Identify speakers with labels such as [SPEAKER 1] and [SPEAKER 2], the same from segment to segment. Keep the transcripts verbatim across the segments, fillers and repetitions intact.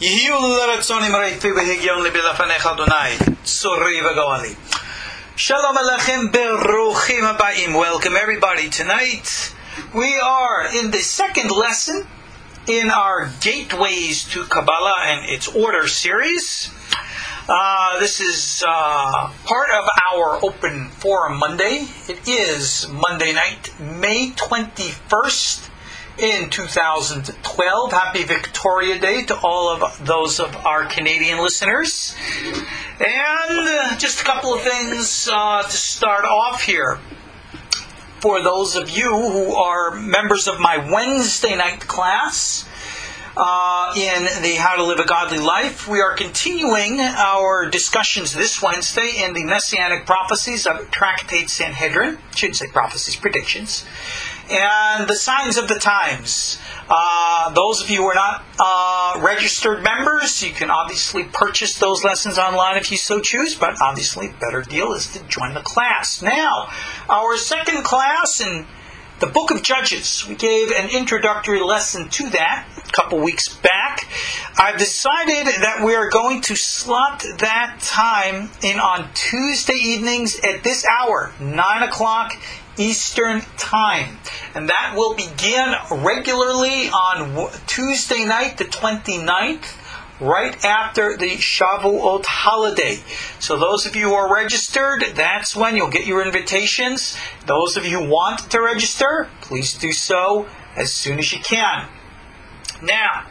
[SPEAKER 1] יהיו לרצון אמרתי והגיון לבי לפניך אדוני, צורי וגואלי. Shalom Aleichem, Beruchim Habayim. Welcome everybody. Tonight we are in the second lesson in our Gateways to Kabbalah and its Order series. Uh, this is uh, part of our Open Forum Monday. It is Monday night, May twenty-first in two thousand twelve. Happy Victoria Day to all of those of our Canadian listeners. And uh, just a couple of things uh, to start off here. For those of you who are members of my Wednesday night class uh, in the How to Live a Godly Life, we are continuing our discussions this Wednesday in the Messianic Prophecies of Tractate Sanhedrin. I shouldn't say prophecies, predictions. And the signs of the times. Uh, those of you who are not uh, registered members, you can obviously purchase those lessons online if you so choose, but obviously the better deal is to join the class. Now, our second class in the Book of Judges, we gave an introductory lesson to that a couple weeks back. I've decided that we are going to slot that time in on Tuesday evenings at this hour, nine o'clock Eastern Time. And that will begin regularly on Tuesday night, the twenty-ninth, right after the Shavuot holiday. So those of you who are registered, that's when you'll get your invitations. Those of you who want to register, please do so as soon as you can. Now,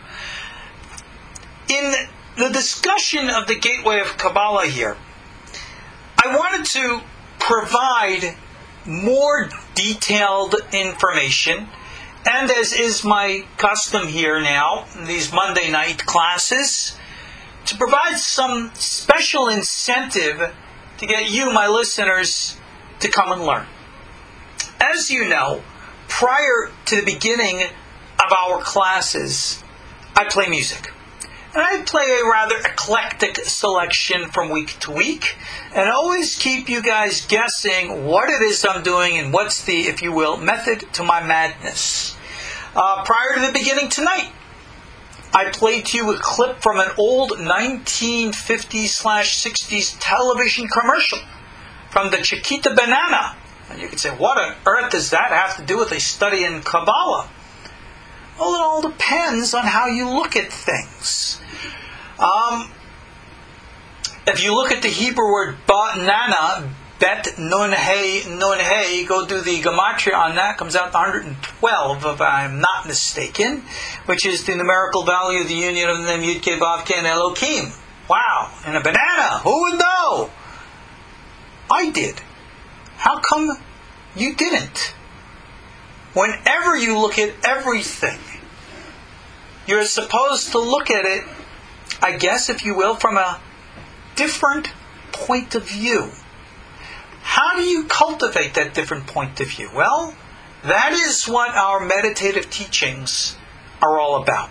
[SPEAKER 1] in the discussion of the Gateway of Kabbalah here, I wanted to provide more detailed information, and as is my custom here now in these Monday night classes, to provide some special incentive to get you, my listeners, to come and learn. As you know, prior to the beginning of our classes, I play music. And I play a rather eclectic selection from week to week, and always keep you guys guessing what it is I'm doing and what's the, if you will, method to my madness. Uh, prior to the beginning tonight, I played to you a clip from an old nineteen fifties slash sixties television commercial from the Chiquita Banana. And you could say, what on earth does that have to do with a study in Kabbalah? Well, it all depends on how you look at things. Um, if you look at the Hebrew word banana, bet nun hey nun hey, go do the gematria on that, comes out to one hundred twelve if I'm not mistaken, which is the numerical value of the union of the name Yud Kei Vav Kei and Elohim. Wow, and a banana, who would know? I did. How come you didn't? Whenever you look at everything, you're supposed to look at it, I guess, if you will, from a different point of view. How do you cultivate that different point of view? Well, that is what our meditative teachings are all about.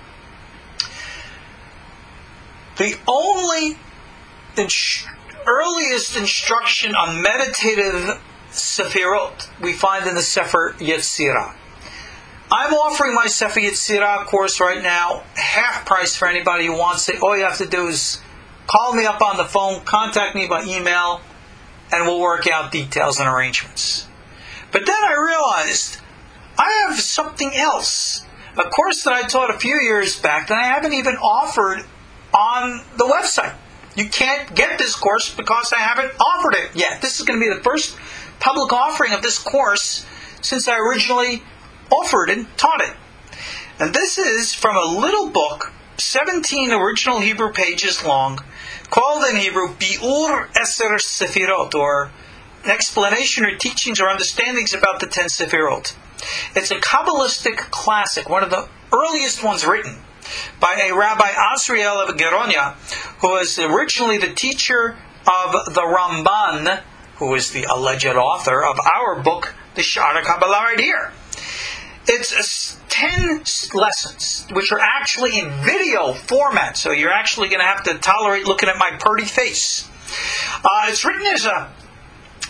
[SPEAKER 1] The only ins- earliest instruction on meditative Sefirot we find in the Sefer Yetzirah. I'm offering my Sefer Yetzirah course right now, half price for anybody who wants it. All you have to do is call me up on the phone, contact me by email, and we'll work out details and arrangements. But then I realized I have something else. A course that I taught a few years back that I haven't even offered on the website. You can't get this course because I haven't offered it yet. This is going to be the first public offering of this course since I originally offered and taught it. And this is from a little book, seventeen original Hebrew pages long, called in Hebrew Bi'ur Eser Sefirot, or an explanation or teachings or understandings about the ten Sefirot. It's a Kabbalistic classic, one of the earliest ones written by a Rabbi Asriel of Geronia, who was originally the teacher of the Ramban, who is the alleged author of our book, the Sha'ar Kabbalah, right here. It's ten lessons, which are actually in video format, so you're actually going to have to tolerate looking at my purty face. Uh, it's written as a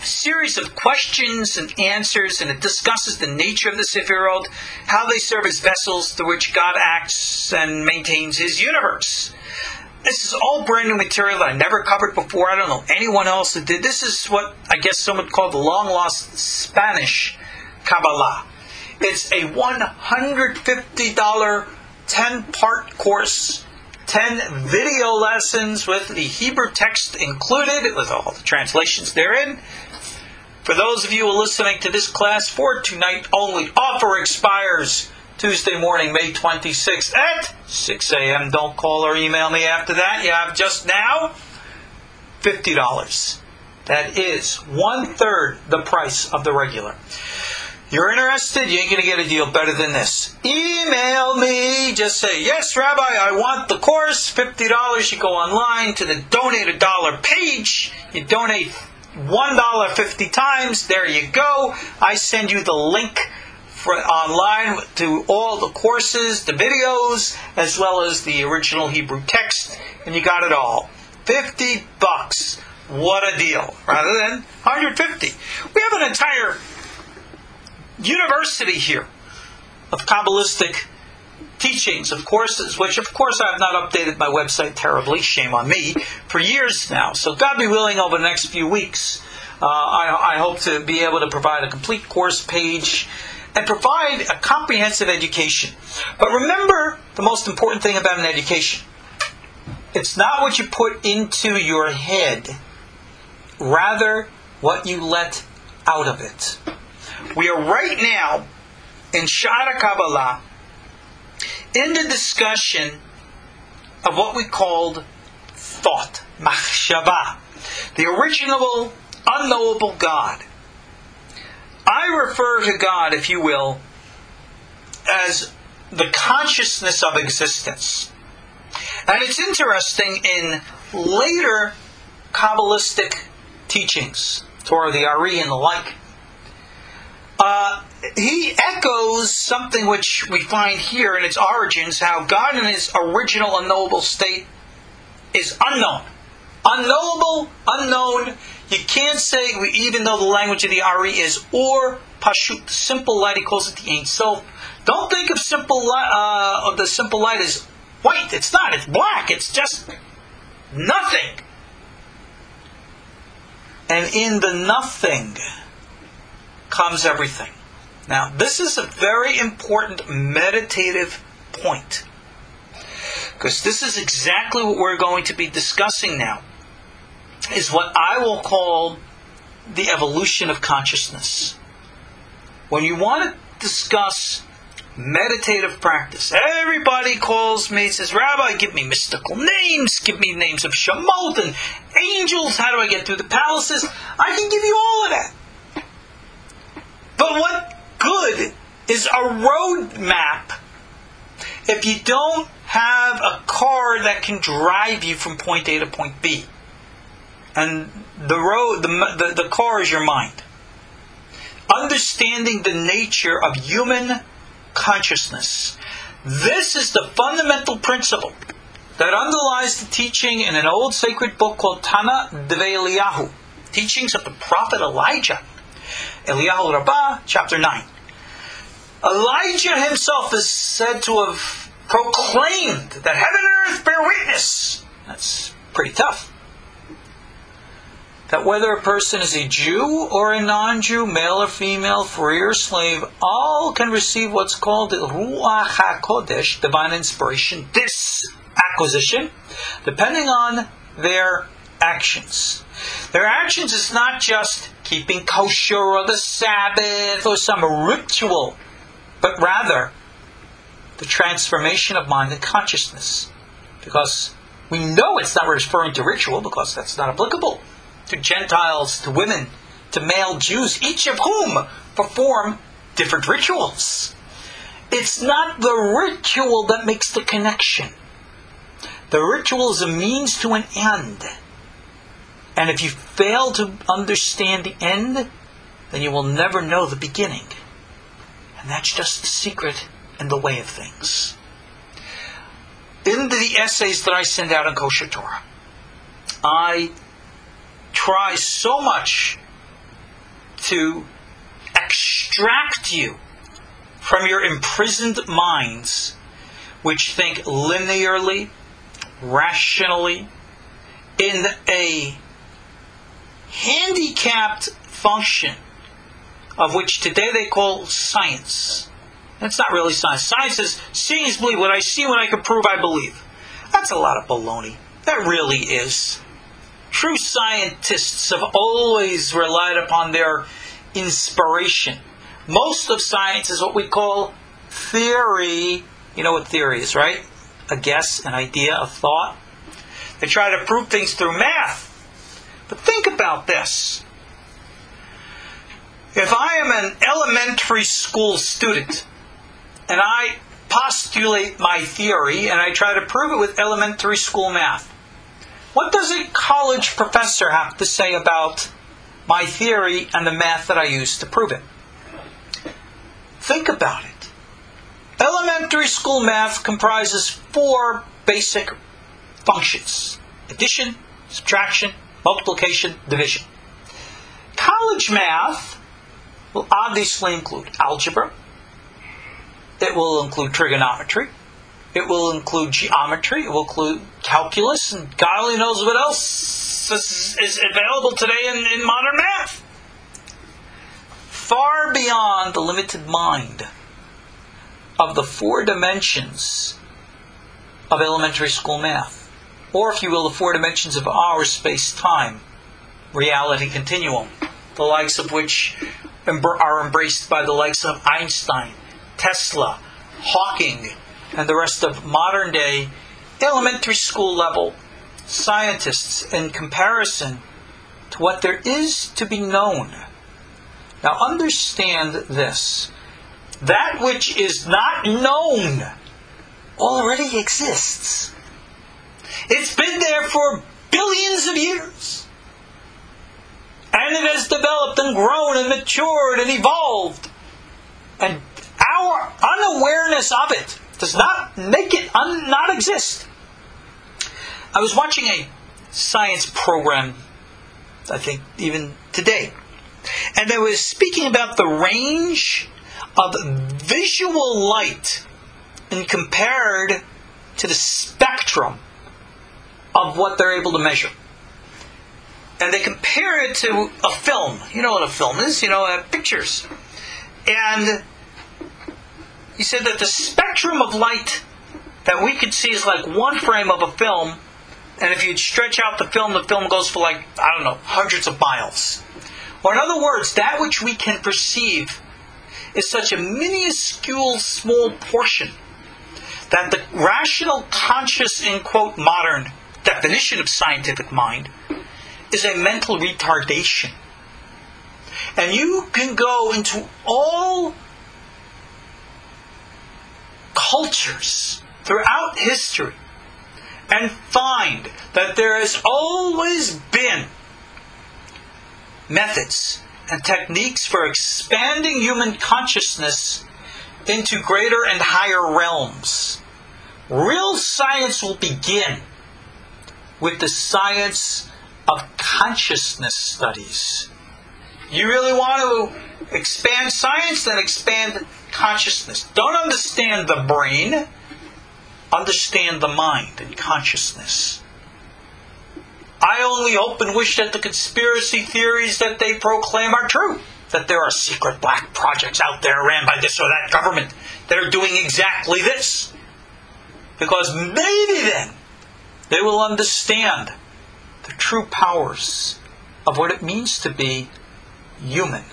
[SPEAKER 1] series of questions and answers, and it discusses the nature of the Sefirot, how they serve as vessels through which God acts and maintains His universe. This is all brand new material that I never covered before. I don't know anyone else that did. This is what I guess someone called the long-lost Spanish Kabbalah. It's a one hundred fifty dollars ten-part course, ten video lessons with the Hebrew text included, with all the translations therein. For those of you who are listening to this class for tonight only, offer expires Tuesday morning, May twenty-sixth at six a.m. Don't call or email me after that. You have just now fifty dollars. That is one-third the price of the regular. You're interested? You ain't going to get a deal better than this. Email me. Just say, yes, Rabbi, I want the course. fifty dollars. You go online to the Donate a Dollar page. You donate one dollar fifty times. There you go. I send you the link for online to all the courses, the videos, as well as the original Hebrew text. And you got it all. fifty bucks. What a deal. Rather than one hundred fifty. We have an entire university here of Kabbalistic teachings, of courses, which of course I have not updated my website terribly, shame on me, for years now. So God be willing, over the next few weeks, uh, I, I hope to be able to provide a complete course page and provide a comprehensive education. But remember the most important thing about an education. It's not what you put into your head, rather what you let out of it. We are right now in Sha'ar Kabbalah in the discussion of what we called thought, machshava, the original unknowable God. I refer to God, if you will, as the consciousness of existence. And it's interesting, in later Kabbalistic teachings, Torah, the Ari, and the like, Uh, he echoes something which we find here in its origins, how God in His original unknowable state is unknown. Unknowable, unknown. You can't say, even though the language of the Ari is or pashut, simple light, he calls it the Ein Sof. Don't think of simple light, uh, of the simple light as white. It's not. It's black. It's just nothing. And in the nothing comes everything. Now, this is a very important meditative point, because this is exactly what we're going to be discussing now, is what I will call the evolution of consciousness. When you want to discuss meditative practice, everybody calls me and says, Rabbi, give me mystical names, give me names of Shemot and angels, how do I get through the palaces? I can give you all of that. But what good is a road map if you don't have a car that can drive you from point A to point B? And the road, the, the, the car is your mind. Understanding the nature of human consciousness. This is the fundamental principle that underlies the teaching in an old sacred book called Tana Dvei Eliyahu, Teachings of the Prophet Elijah. Eliyahu Rabbah, chapter nine. Elijah himself is said to have proclaimed that heaven and earth bear witness. That's pretty tough. That whether a person is a Jew or a non-Jew, male or female, free or slave, all can receive what's called the Ruach HaKodesh, divine inspiration, this acquisition, depending on their actions. Their actions is not just keeping kosher or the Sabbath or some ritual, but rather the transformation of mind and consciousness. Because we know it's not referring to ritual, because that's not applicable to Gentiles, to women, to male Jews, each of whom perform different rituals. It's not the ritual that makes the connection. The ritual is a means to an end. And if you fail to understand the end, then you will never know the beginning. And that's just the secret and the way of things. In the essays that I send out on Kosher Torah, I try so much to extract you from your imprisoned minds, which think linearly, rationally, in a handicapped function of which today they call science. That's not really science. Science is seeing is believe. What I see, what I can prove, I believe. That's a lot of baloney. That really is. True scientists have always relied upon their inspiration. Most of science is what we call theory. You know what theory is, right? A guess, an idea, a thought. They try to prove things through math. But think about this. If I am an elementary school student, and I postulate my theory, and I try to prove it with elementary school math, what does a college professor have to say about my theory and the math that I use to prove it? Think about it. Elementary school math comprises four basic functions: addition, subtraction, multiplication, division. College math will obviously include algebra. It will include trigonometry. It will include geometry. It will include calculus, and God only knows what else is, is available today in, in modern math. Far beyond the limited mind of the four dimensions of elementary school math, or if you will, the four dimensions of our space-time reality continuum, the likes of which are embraced by the likes of Einstein, Tesla, Hawking, and the rest of modern-day elementary school level scientists in comparison to what there is to be known. Now understand this. That which is not known already exists. It's been there for billions of years. And it has developed and grown and matured and evolved. And our unawareness of it does not make it un- not exist. I was watching a science program, I think even today, and they was speaking about the range of visual light and compared to the spectrum of what they're able to measure. And they compare it to a film. You know what a film is, you know, uh, pictures. And he said that the spectrum of light that we could see is like one frame of a film, and if you stretch out the film, the film goes for like, I don't know, hundreds of miles. Or in other words, that which we can perceive is such a minuscule small portion that the rational, conscious, in quote, modern definition of scientific mind is a mental retardation. And you can go into all cultures throughout history and find that there has always been methods and techniques for expanding human consciousness into greater and higher realms. Real science will begin with the science of consciousness studies. You really want to expand science? Then expand consciousness. Don't understand the brain. Understand the mind and consciousness. I only hope and wish that the conspiracy theories that they proclaim are true. That there are secret black projects out there ran by this or that government that are doing exactly this. Because maybe then they will understand the true powers of what it means to be human.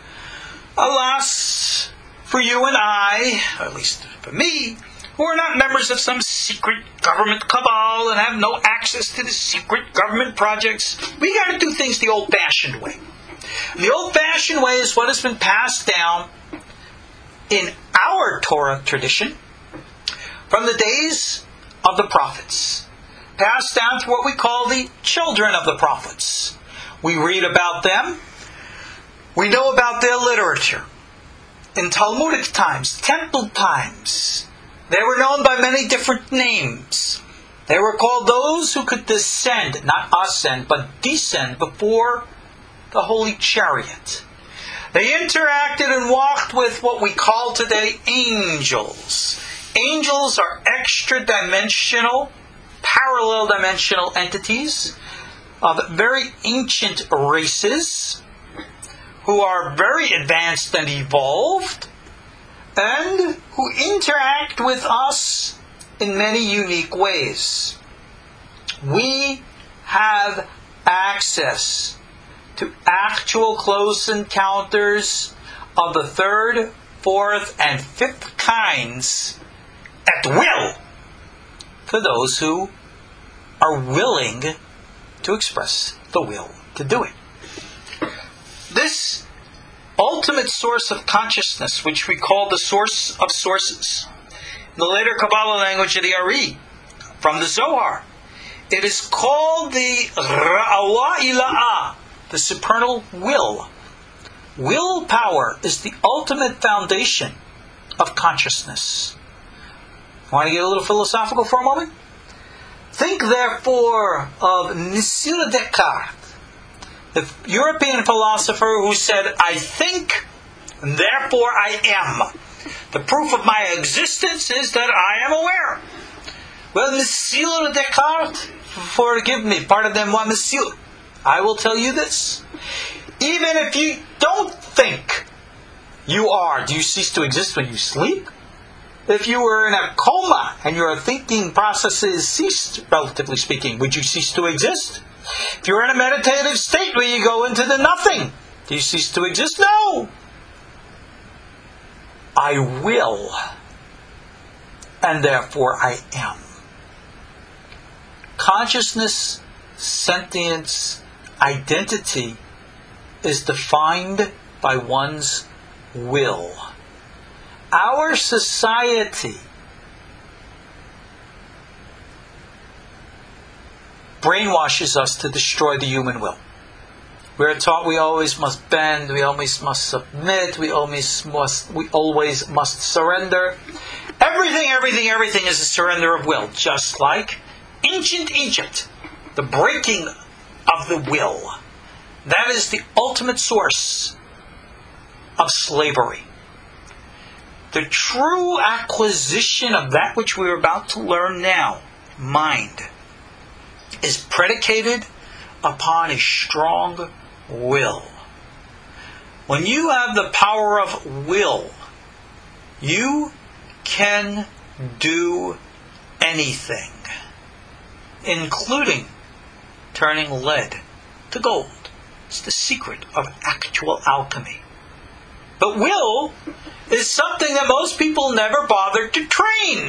[SPEAKER 1] Alas, for you and I, or at least for me, who are not members of some secret government cabal and have no access to the secret government projects, we got to do things the old-fashioned way. The old-fashioned way is what has been passed down in our Torah tradition from the days of the prophets. Passed down to what we call the children of the prophets. We read about them. We know about their literature. In Talmudic times, temple times, they were known by many different names. They were called those who could descend, not ascend, but descend before the holy chariot. They interacted and walked with what we call today angels. Angels are extra-dimensional, parallel dimensional entities of very ancient races who are very advanced and evolved, and who interact with us in many unique ways. We have access to actual close encounters of the third, fourth, and fifth kinds at will for those who are willing to express the will to do it. This ultimate source of consciousness, which we call the source of sources, in the later Kabbalah language of the Ari, from the Zohar, it is called the Ra'awa Ila'ah, the supernal will. Willpower is the ultimate foundation of consciousness. Want to get a little philosophical for a moment? Think therefore of Monsieur Descartes, the European philosopher who said, I think, and therefore I am. The proof of my existence is that I am aware. Well, Monsieur Descartes, forgive me, pardonnez-moi, Monsieur, I will tell you this. Even if you don't think you are, do you cease to exist when you sleep? If you were in a coma and your thinking processes ceased, relatively speaking, would you cease to exist? If you're in a meditative state where you go into the nothing, do you cease to exist? No! I will, and therefore I am. Consciousness, sentience, identity is defined by one's will. Our society brainwashes us to destroy the human will. We're taught we always must bend, we always must submit, we always must, we always must surrender. Everything, everything, everything is a surrender of will, just like ancient Egypt, the breaking of the will. That is the ultimate source of slavery. The true acquisition of that which we're about to learn now, mind, is predicated upon a strong will. When you have the power of will, you can do anything, including turning lead to gold. It's the secret of actual alchemy. But will is something that most people never bother to train.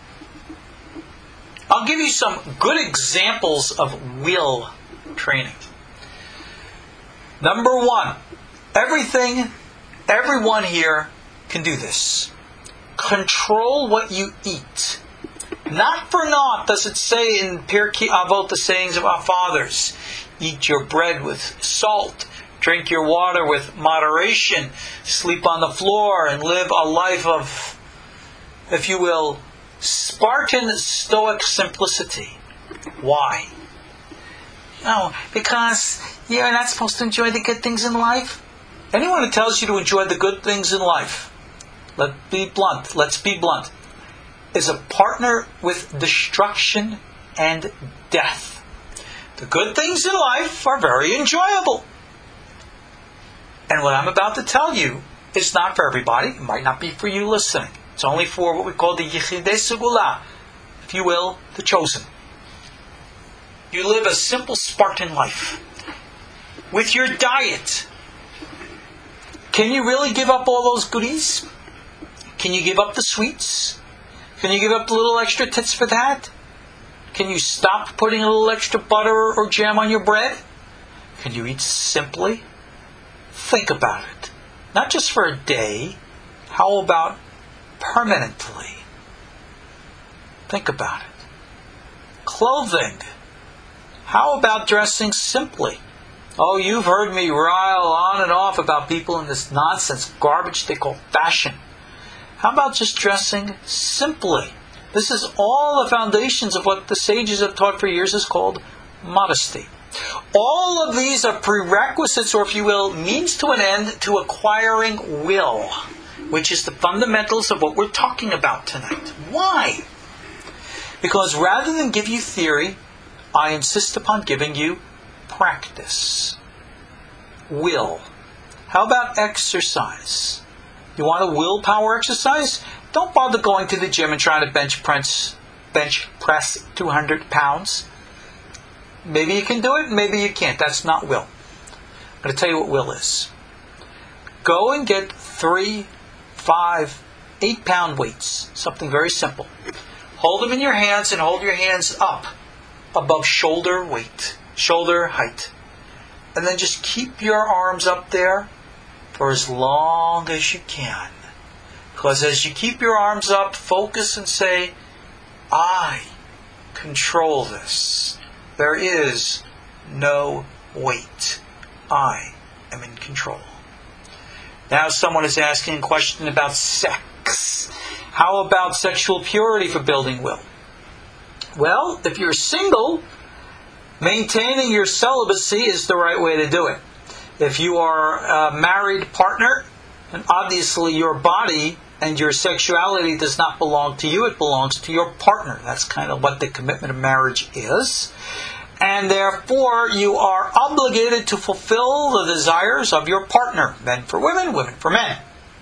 [SPEAKER 1] I'll give you some good examples of will training. Number one, everything, everyone here can do this. Control what you eat. Not for naught does it say in Pirkei Avot, the sayings of our fathers, eat your bread with salt, drink your water with moderation, sleep on the floor, and live a life of, if you will, Spartan stoic simplicity. Why? No, because you're not supposed to enjoy the good things in life. Anyone who tells you to enjoy the good things in life, let's be blunt, let's be blunt, is a partner with destruction and death. The good things in life are very enjoyable. And what I'm about to tell you is not for everybody. It might not be for you listening. It's only for what we call the Yechidei Segula, if you will, the chosen. You live a simple Spartan life. With your diet, can you really give up all those goodies? Can you give up the sweets? Can you give up the little extra tits for that? Can you stop putting a little extra butter or jam on your bread? Can you eat simply? Think about it. Not just for a day. How about permanently? Think about it. Clothing. How about dressing simply? Oh, you've heard me rile on and off about people in this nonsense garbage they call fashion. How about just dressing simply? This is all the foundations of what the sages have taught for years is called modesty. All of these are prerequisites, or if you will, means to an end to acquiring will, which is the fundamentals of what we're talking about tonight. Why? Because rather than give you theory, I insist upon giving you practice. Will. How about exercise? You want a willpower exercise? Don't bother going to the gym and trying to bench press, bench press two hundred pounds. Maybe you can do it, maybe you can't. That's not will. I'm going to tell you what will is. Go and get three, five, eight pound weights. Something very simple. Hold them in your hands and hold your hands up above shoulder weight, shoulder height. And then just keep your arms up there for as long as you can. Because as you keep your arms up, focus and say, I control this. There is no weight. I am in control. Now someone is asking a question about sex. How about sexual purity for building will? Well, if you're single, maintaining your celibacy is the right way to do it. If you are a married partner, then obviously your body and your sexuality does not belong to you, it belongs to your partner. That's kind of what the commitment of marriage is. And therefore, you are obligated to fulfill the desires of your partner. Men for women, women for men.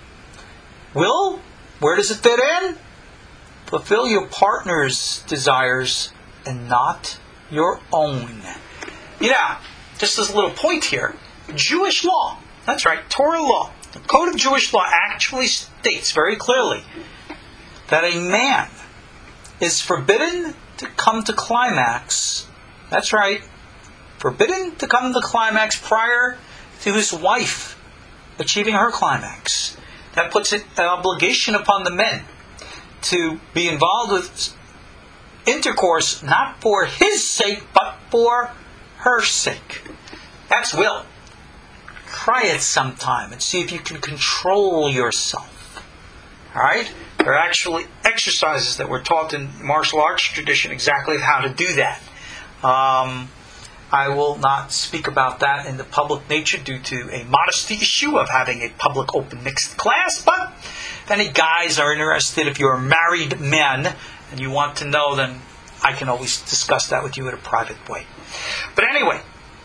[SPEAKER 1] Will, where does it fit in? Fulfill your partner's desires and not your own. You know, just as a little point here, Jewish law, that's right, Torah law, the Code of Jewish law actually states very clearly that a man is forbidden to come to climax, that's right, forbidden to come to climax prior to his wife achieving her climax. That puts it, an obligation upon the men to be involved with intercourse not for his sake, but for her sake. That's will. Try it sometime and see if you can control yourself. Alright? There are actually exercises that were taught in martial arts tradition exactly how to do that. Um, I will not speak about that in the public nature due to a modesty issue of having a public open mixed class, but if any guys are interested, if you're married men and you want to know, then I can always discuss that with you in a private way. But anyway,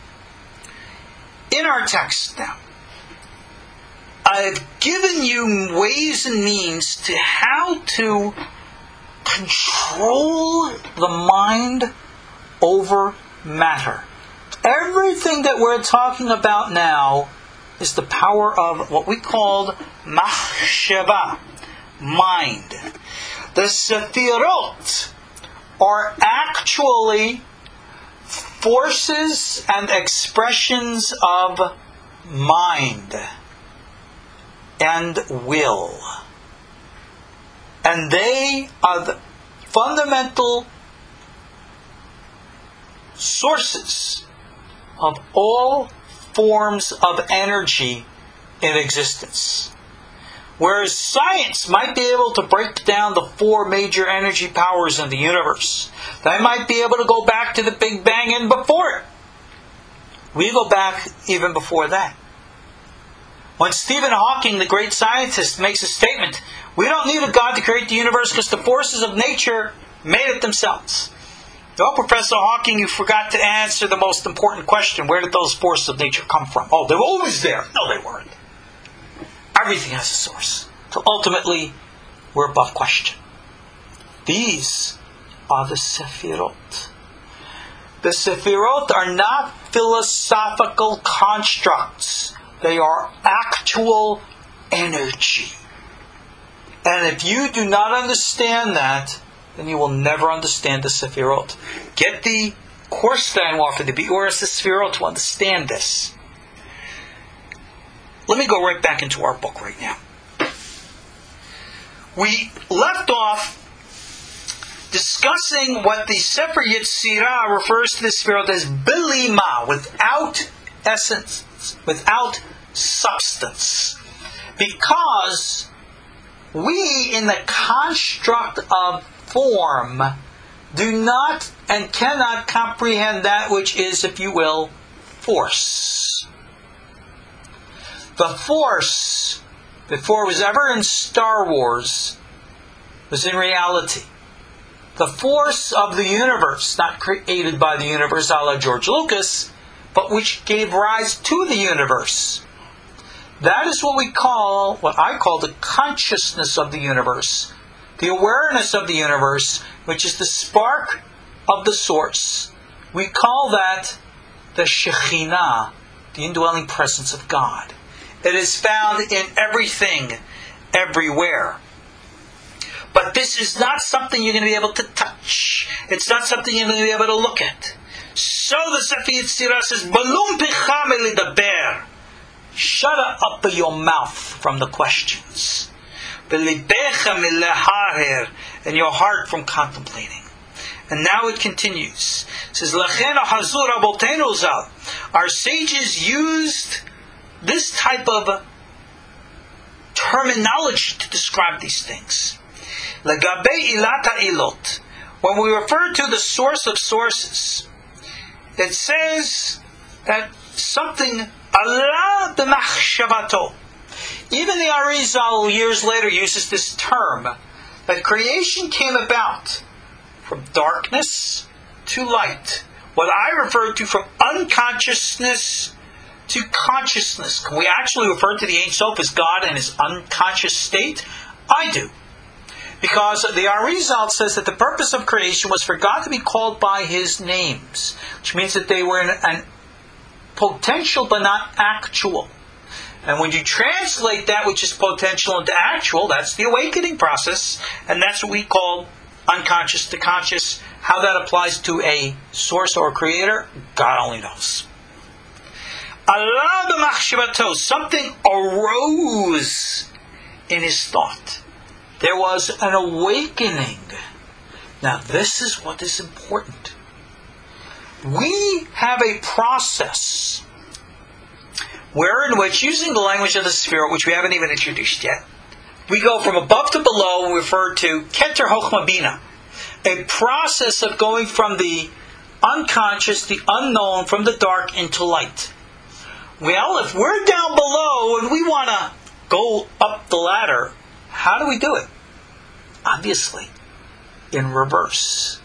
[SPEAKER 1] in our text now, I've given you ways and means to how to control the mind over matter. Everything that we're talking about now is the power of what we called machshava, mind. The sefirot are actually forces and expressions of mind and will. And they are the fundamental sources of all forms of energy in existence. Whereas science might be able to break down the four major energy powers in the universe. They might be able to go back to the Big Bang and before it. We go back even before that. When Stephen Hawking, the great scientist, makes a statement, we don't need a God to create the universe because the forces of nature made it themselves. Oh, Professor Hawking, you forgot to answer the most important question. Where did those forces of nature come from? Oh, they were always there. No, they weren't. Everything has a source. So ultimately, we're above question. These are the Sefirot. The Sefirot are not philosophical constructs. They are actual energy. And if you do not understand that, then you will never understand the Sefirot. Get the course that I offer, the Bi'uras Sefirot, to understand this. Let me go right back into our book right now. We left off discussing what the Sefer Yetzirah refers to the Sefirot as Bilima, without essence, without substance. Because we, in the construct of form, do not and cannot comprehend that which is, if you will, force. The force, before it was ever in Star Wars, was in reality. The force of the universe, not created by the universe a la George Lucas, but which gave rise to the universe. That is what we call, what I call the consciousness of the universe. The awareness of the universe, which is the spark of the source. We call that the Shekhinah, the indwelling presence of God. It is found in everything, everywhere. But this is not something you're going to be able to touch. It's not something you're going to be able to look at. So the Sefer Yetzirah says, Balum picham elidaber. Shut up your mouth from the questions. Belibecha mileharer, and your heart from contemplating. And now it continues. It says, Lachen hazur rabotenu zal. Our sages used this type of terminology to describe these things. Lagabe ilata ilot. When we refer to the source of sources, it says that something ala b'machshavato. Even the Arizal years later uses this term, that creation came about from darkness to light. What I refer to from unconsciousness to consciousness. Can we actually refer to the Ein Sof as God and His unconscious state? I do. Because the Arizal says that the purpose of creation was for God to be called by His names, which means that they were an, an potential but not actual. And when you translate that which is potential into actual, that's the awakening process, and that's what we call unconscious to conscious. How that applies to a source or creator, God only knows. Allah b'machshavato, something arose in his thought. There was an awakening. Now this is what is important. We have a process wherein which, using the language of the Spirit, which we haven't even introduced yet, we go from above to below, we refer to Keter Chochma Bina, a process of going from the unconscious, the unknown, from the dark into light. Well, if we're down below and we want to go up the ladder, how do we do it? Obviously, in reverse.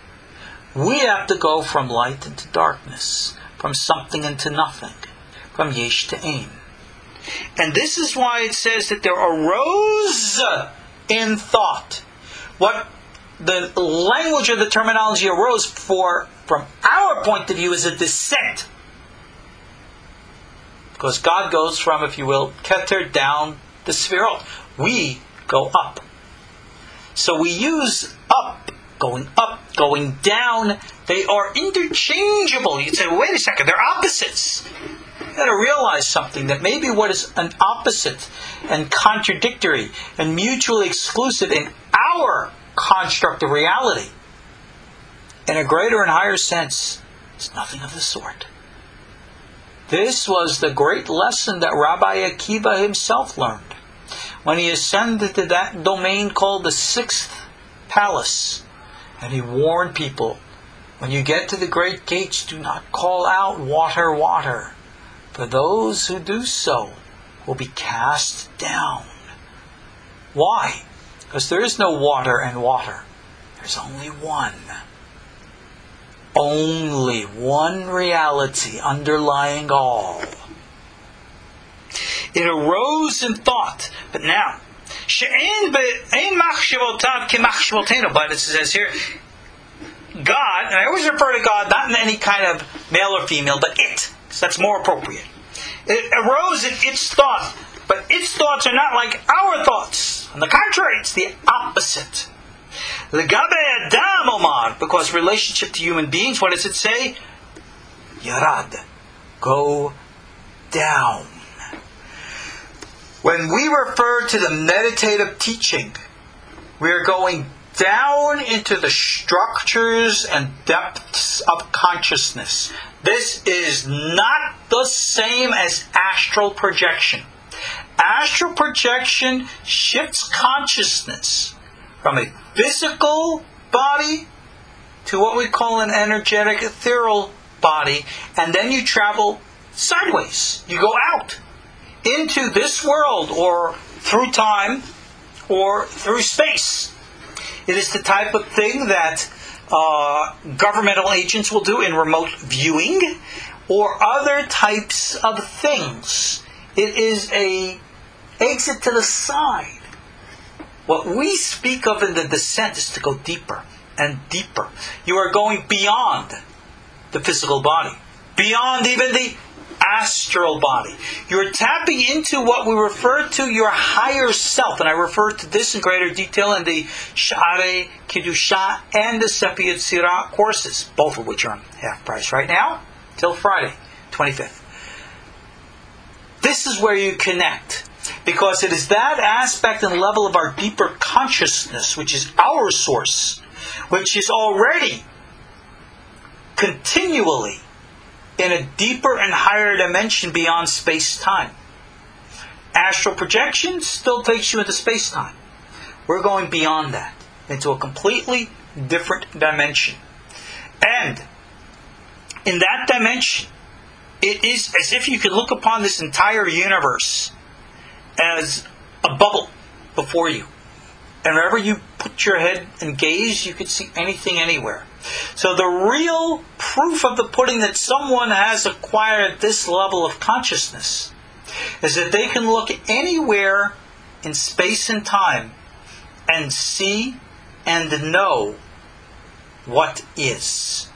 [SPEAKER 1] We have to go from light into darkness, from something into nothing, from yesh to ein. And this is why it says that there arose in thought. What the language of the terminology arose for, from our point of view, is a descent. Because God goes from, if you will, Keter down the Sefirot. We go up. So we use up, going up, going down. They are interchangeable. You'd say, well, wait a second, they're opposites. You've got to realize something, that maybe what is an opposite and contradictory and mutually exclusive in our construct of reality, in a greater and higher sense, is nothing of the sort. This was the great lesson that Rabbi Akiva himself learned when he ascended to that domain called the sixth palace. And he warned people, when you get to the great gates, do not call out, water, water. For those who do so will be cast down. Why? Because there is no water and water. There's only one. Only one reality underlying all. It arose in thought, but now, but it says here, God, and I always refer to God not in any kind of male or female, but it, because that's more appropriate. It arose in its thought, but its thoughts are not like our thoughts. On the contrary, it's the opposite. Legabe Adam Omar, because relationship to human beings, what does it say? Yarad, go down. When we refer to the meditative teaching, we are going down into the structures and depths of consciousness. This is not the same as astral projection. Astral projection shifts consciousness from a physical body to what we call an energetic ethereal body, and then you travel sideways. You go out into this world, or through time, or through space. It is the type of thing that uh, governmental agents will do in remote viewing, or other types of things. It is a exit to the side. What we speak of in the descent is to go deeper and deeper. You are going beyond the physical body, beyond even the astral body. You're tapping into what we refer to your higher self, and I refer to this in greater detail in the Sha'arei Kedusha and the Sefer Yetzirah courses, both of which are on half price right now, till Friday, twenty-fifth. This is where you connect, because it is that aspect and level of our deeper consciousness, which is our source, which is already continually in a deeper and higher dimension beyond space-time. Astral projection still takes you into space-time. We're going beyond that, into a completely different dimension. And in that dimension, it is as if you could look upon this entire universe as a bubble before you. And wherever you put your head and gaze, you could see anything anywhere. So the real proof of the pudding that someone has acquired this level of consciousness is that they can look anywhere in space and time and see and know what is.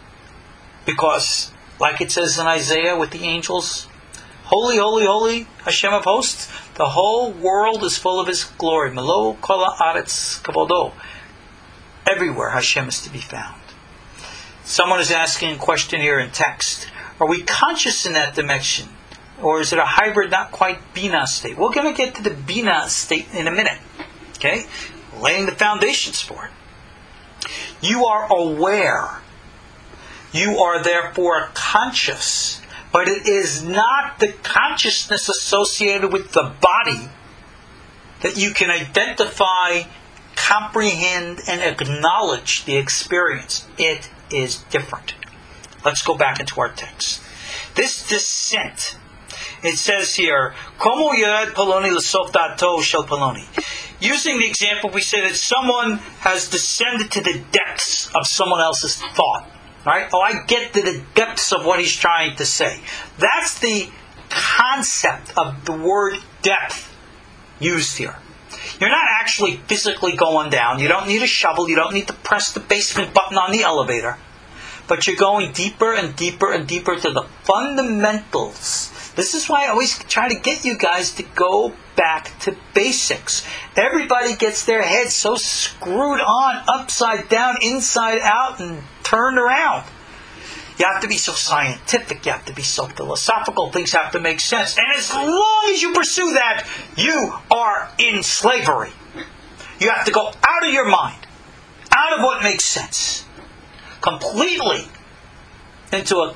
[SPEAKER 1] Because, like it says in Isaiah with the angels, Holy, holy, holy, Hashem of hosts, the whole world is full of His glory. Melo kol haaretz kavodo. Everywhere Hashem is to be found. Someone is asking a question here in text. Are we conscious in that dimension? Or is it a hybrid, not quite Bina state? We're going to get to the Bina state in a minute. Okay? Laying the foundations for it. You are aware. You are therefore conscious. But it is not the consciousness associated with the body that you can identify, comprehend, and acknowledge the experience. It is different. Let's go back into our text. This descent, it says here, Como Yered Poloni L'Sof Dato Shel Poloni. Using the example, we say that someone has descended to the depths of someone else's thought. Right? Oh, I get to the depths of what he's trying to say. That's the concept of the word depth used here. You're not actually physically going down. You don't need a shovel. You don't need to press the basement button on the elevator. But you're going deeper and deeper and deeper to the fundamentals. This is why I always try to get you guys to go back to basics. Everybody gets their head so screwed on, upside down, inside out, and turned around. You have to be so scientific. You have to be so philosophical. Things have to make sense. And as long as you pursue that, you are in slavery. You have to go out of your mind, out of what makes sense, completely into a,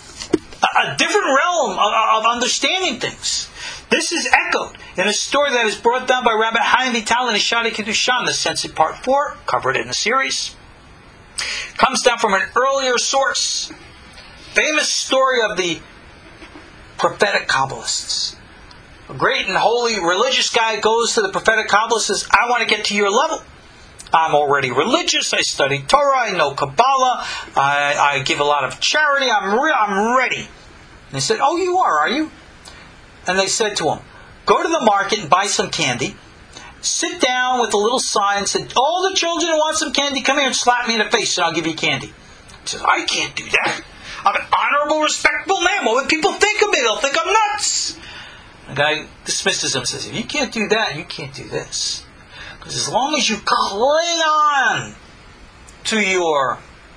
[SPEAKER 1] a different realm of, of understanding things. This is echoed in a story that is brought down by Rabbi Chaim Vital in Sha'arei Kedusha, the sense in part four, covered in the series. Comes down from an earlier source. Famous story of the prophetic Kabbalists. A great and holy religious guy goes to the prophetic Kabbalist and says, I want to get to your level. I'm already religious. I study Torah. I know Kabbalah. I, I give a lot of charity. I'm, re- I'm ready. And they said, oh, you are, are you? And they said to him, go to the market and buy some candy. Sit down with a little sign and said, all the children who want some candy, come here and slap me in the face and I'll give you candy. He says, I can't do that. I'm an honorable, respectable man. What would people think of me? They'll think I'm nuts. The guy dismisses him and says, if you can't do that, you can't do this. Because as long as you cling on to your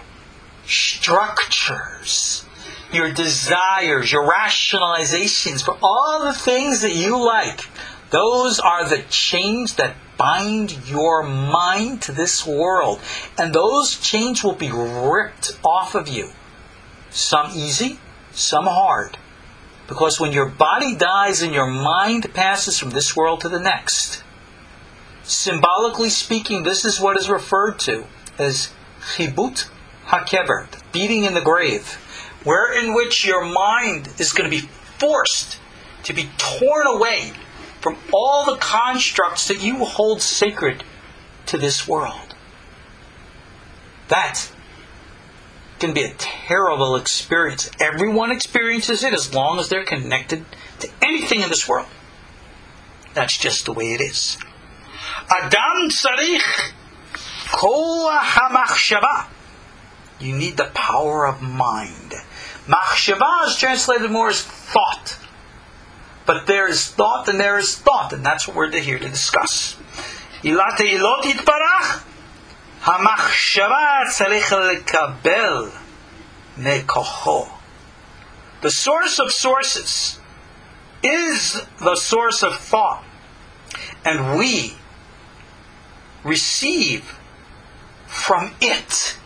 [SPEAKER 1] structures, your desires, your rationalizations for all the things that you like, those are the chains that bind your mind to this world. And those chains will be ripped off of you. Some easy, some hard. Because when your body dies and your mind passes from this world to the next, symbolically speaking, this is what is referred to as chibut hakeber, the beating in the grave, where in which your mind is going to be forced to be torn away from all the constructs that you hold sacred to this world. That's going to be a terrible experience. Everyone experiences it as long as they're connected to anything in this world. That's just the way it is. Adam tzarich kol hamachshava. You need the power of mind. Machshava is translated more as thought. But there is thought and there is thought, and that's what we're here to discuss. Ilate ilot yitbarach, hamachshava tzarich lekabel mekocho. The source of sources is the source of thought, and we receive from it.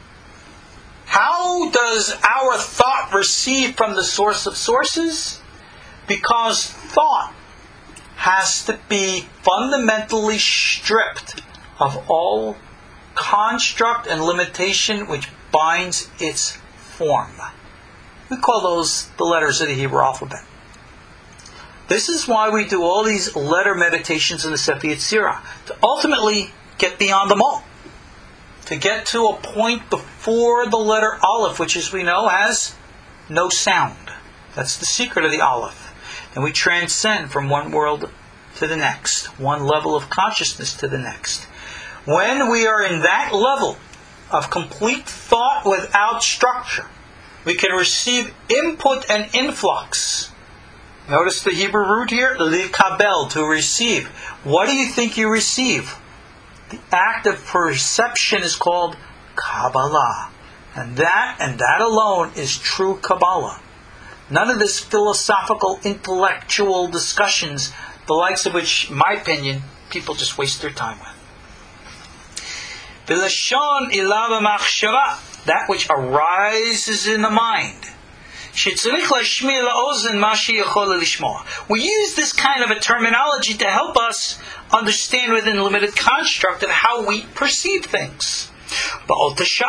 [SPEAKER 1] How does our thought receive from the source of sources? Because thought has to be fundamentally stripped of all construct and limitation which binds its form. We call those the letters of the Hebrew alphabet. This is why we do all these letter meditations in the Sefer Yetzirah, to ultimately get beyond them all. To get to a point before the letter Aleph, which as we know has no sound. That's the secret of the Aleph. And we transcend from one world to the next, one level of consciousness to the next. When we are in that level of complete thought without structure, we can receive input and influx. Notice the Hebrew root here, likabel, to receive. What do you think you receive? The act of perception is called Kabbalah. And that, and that alone is true Kabbalah. None of this philosophical, intellectual discussions, the likes of which, in my opinion, people just waste their time with. V'lashon ilav machshava, that which arises in the mind. We use this kind of a terminology to help us understand within limited construct of how we perceive things. Because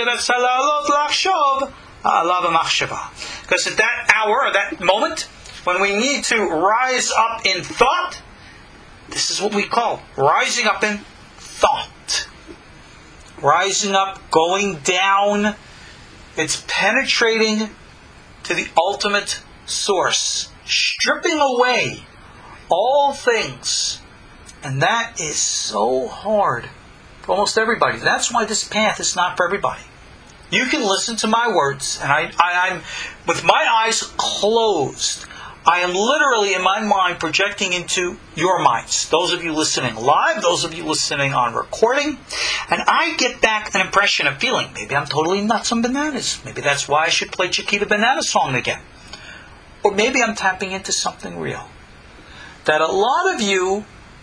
[SPEAKER 1] at that hour, or that moment, when we need to rise up in thought, this is what we call rising up in thought. Rising up, going down, it's penetrating to the ultimate source, stripping away all things. And that is so hard for almost everybody. That's why this path is not for everybody. You can listen to my words, and I, I, I'm with my eyes closed. I am literally in my mind projecting into your minds. Those of you listening live, those of you listening on recording, and I get back an impression, a feeling. Maybe I'm totally nuts on bananas. Maybe that's why I should play Chiquita Banana song again. Or maybe I'm tapping into something real. That a lot of you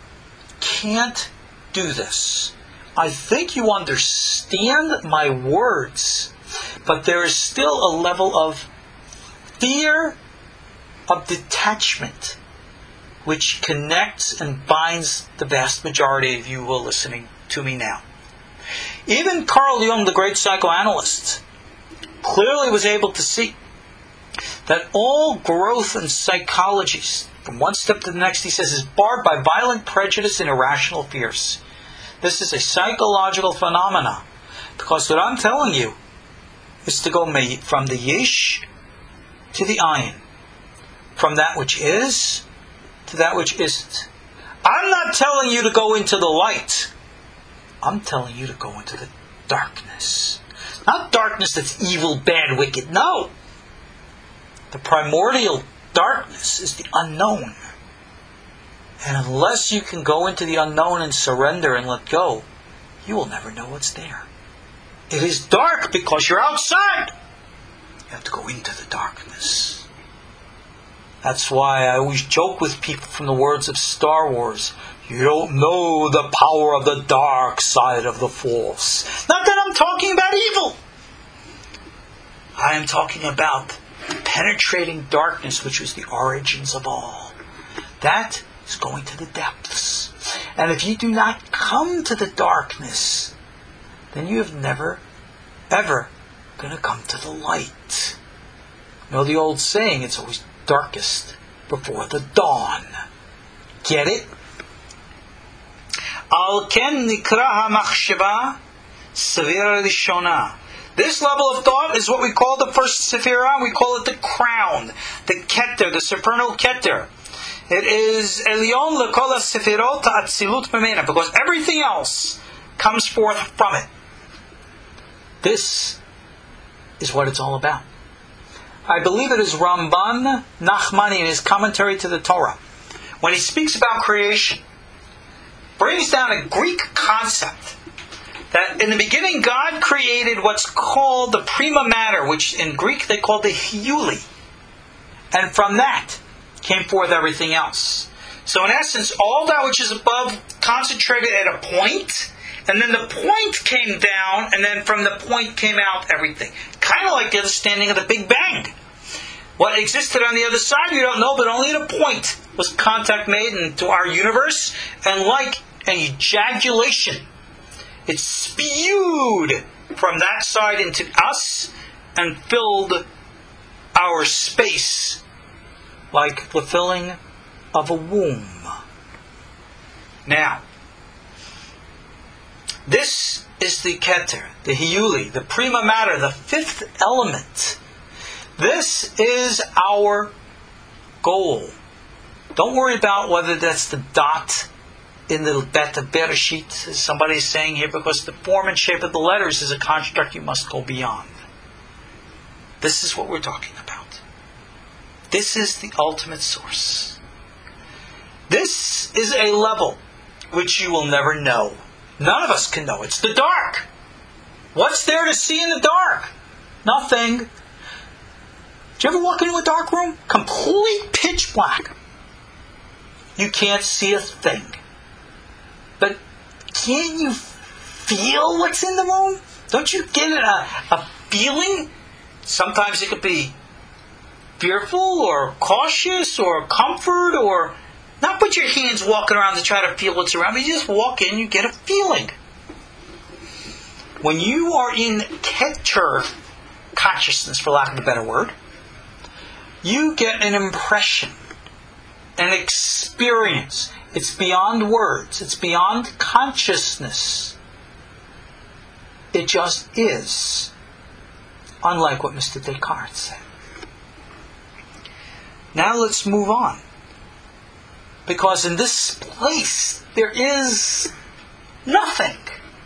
[SPEAKER 1] can't do this. I think you understand my words, but there is still a level of fear of detachment which connects and binds the vast majority of you who are listening to me now. Even Carl Jung, the great psychoanalyst, clearly was able to see that all growth in psychologies, from one step to the next, he says, is barred by violent prejudice and irrational fears. This is a psychological phenomena, because what I'm telling you is to go from the yesh to the ayin, from that which is to that which isn't. I'm not telling you to go into the light. I'm telling you to go into the darkness. Not darkness that's evil, bad, wicked. No. The primordial darkness is the unknown. And unless you can go into the unknown and surrender and let go, you will never know what's there. It is dark because you're outside. You have to go into the darkness. That's why I always joke with people from the words of Star Wars. You don't know the power of the dark side of the Force. Not that I'm talking about evil. I am talking about penetrating darkness, which was the origins of all. That is going to the depths. And if you do not come to the darkness, then you have never ever going to come to the light. You know the old saying, it's always darkest before the dawn. Get it? Al ken nikra ha-machshava Sefira Rishona. This level of thought is what we call the first Sefirah. We call it the crown, the Keter, the supernal Keter. It is Elyon lekol ha-Sefirot ha'atzilut memena, because everything else comes forth from it. This is what it's all about. I believe it is Ramban Nachmani in his commentary to the Torah, when he speaks about creation, brings down a Greek concept that in the beginning God created what's called the prima matter, which in Greek they call the Hiuli. And from that came forth everything else. So in essence, all that which is above concentrated at a point, and then the point came down, and then from the point came out everything. Kind of like the understanding of the Big Bang. What existed on the other side, we don't know, but only at a point was contact made into our universe, and like an ejaculation, it spewed from that side into us and filled our space like the filling of a womb. Now, this is the Keter, the Hiuli, the prima matter, the fifth element. This is our goal. Don't worry about whether that's the dot in the Bet of Bereshit, as somebody's saying here, because the form and shape of the letters is a construct you must go beyond. This is what we're talking about. This is the ultimate source. This is a level which you will never know. None of us can know. It's the dark. What's there to see in the dark? Nothing. Did you ever walk into a dark room? Complete pitch black. You can't see a thing. But can't you feel what's in the room? Don't you get a, a feeling? Sometimes it could be fearful or cautious or comfort, or not put your hands walking around to try to feel what's around. You just walk in, you get a feeling. When you are in Keter consciousness, for lack of a better word, you get an impression, an experience. It's beyond words. It's beyond consciousness. It just is. Unlike what Mister Descartes said. Now let's move on. Because in this place, there is nothing.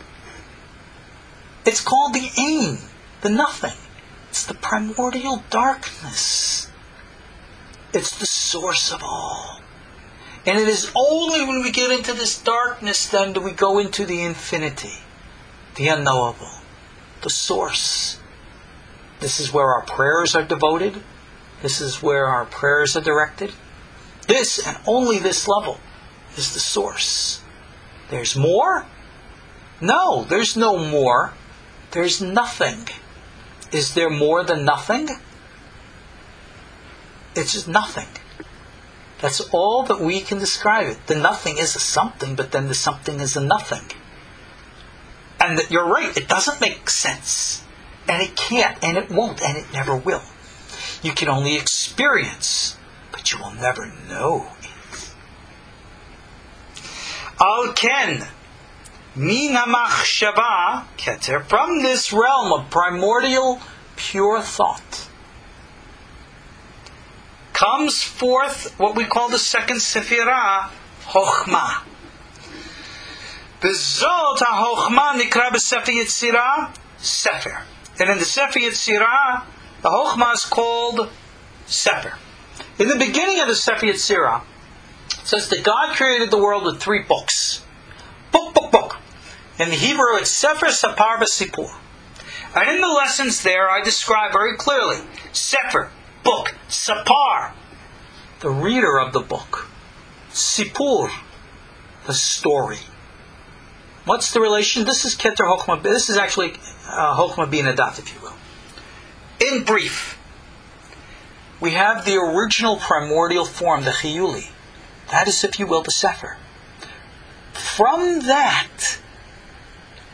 [SPEAKER 1] It's called the Ein, the nothing. It's the primordial darkness. It's the source of all. And it is only when we get into this darkness then do we go into the infinity, the unknowable, the source. This is where our prayers are devoted. This is where our prayers are directed. This, and only this level, is the source. There's more? No, there's no more. There's nothing. Is there more than nothing? It's just nothing. That's all that we can describe it. The nothing is a something, but then the something is a nothing. And that you're right, it doesn't make sense. And it can't, and it won't, and it never will. You can only experience, but you will never know it. Al ken, min ha-machshava keter, from this realm of primordial pure thought, comes forth what we call the second Sefirah, Chochmah. Bezot ha-Chochmah nikra b'Sefer Yetzirah, Sefer. And in the Sefer Yetzirah, the Chochmah is called Sefer. In the beginning of the Sefer Yetzirah, it says that God created the world with three books. Book, book, book. In the Hebrew, it's Sefer, Sapar, Sipur. And in the lessons there, I describe very clearly Sefer, book, Sapar, the reader of the book, Sipur, the story. What's the relation? This is Keter Chochmah. This is actually uh, Chochmah Bina Dat, if you will. In brief, we have the original primordial form, the Hiuli. That is, if you will, the Sefer. From that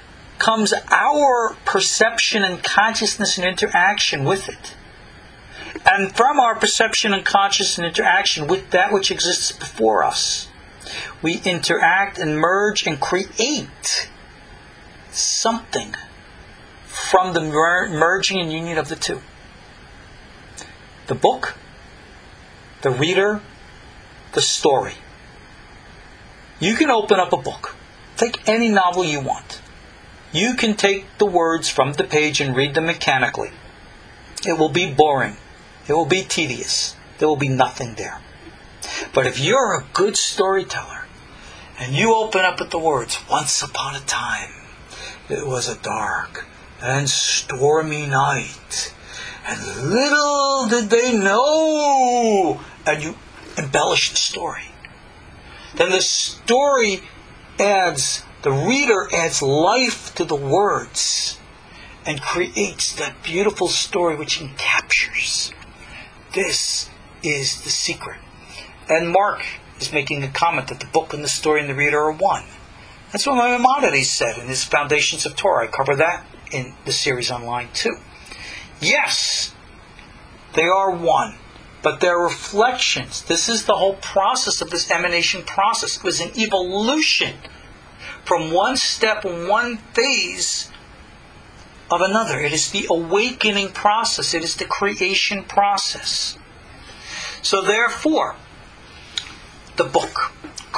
[SPEAKER 1] becomes our perception and consciousness and interaction with it. And from our perception and consciousness and interaction with that which exists before us, we interact and merge and create something from the mer- merging and union of the two. The book, the reader, the story. You can open up a book. Take any novel you want. You can take the words from the page and read them mechanically. It will be boring. It will be tedious. There will be nothing there. But if you're a good storyteller, and you open up at the words, once upon a time, it was a dark and stormy night, and little did they know, and you embellish the story. Then the story adds, the reader adds life to the words and creates that beautiful story which encaptures. This is the secret. And Mark is making a comment that the book and the story and the reader are one. That's what Maimonides said in his Foundations of Torah. I cover that in the series online too. Yes, they are one, but they're reflections. This is the whole process of this emanation process. It was an evolution from one step, one phase of another. It is the awakening process. It is the creation process. So therefore, the book.